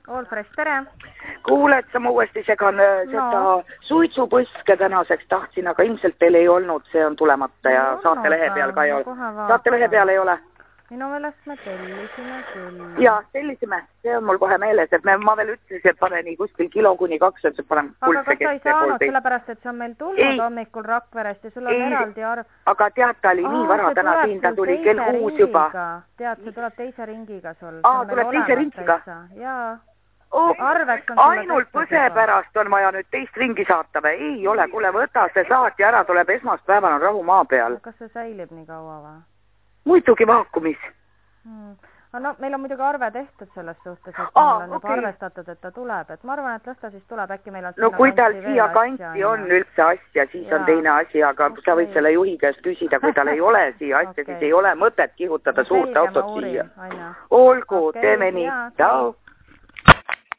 Allfresh, tere! Kuule, et sa ma uuesti segan seda suitsupõske tänaseks tahtsin, aga ilmselt teil ei olnud, see on tulemata ja saatelehe peal ka ei ole. Saatelehe peal ei ole. Minu meelest me tellisime küll. Jaa, tellisime. See on mul kohe meeles, et ma veel ütlesin, et pane nii kuskil kilo kuni 2, et panen aga kas sa ei saanud, sellepärast, et see on meil tulnud hommikul Rakverest ja sul on eraldi arv. Aga tead, ta oli nii vara täna siin, ta tuli kell 6 juba. Tead, see tuleb teise ringiga sul. Tuleb teise ringiga? Jaa. Ainult põse pärast on vaja nüüd teist ringi saata või? Ei ole, kuule, võta see saat ja ära tuleb esmaspäeval on rahu maa peal. Kas see säilib nii kaua või? Muidugi vaakumis. No, meil on muidugi arve tehtud selles suhtes, et meil on juba arvestatud, et ta tuleb. Et ma arvan, et las ta siis tuleb, äkki meil on no kui tal siia kanti on üldse asja, siis on teine asi, aga sa võid selle juhi käest küsida, kui tal ei ole siia asja, siis ei ole mõtet kihutada suurt autot siia. Olgu, teeme nii. Tšau.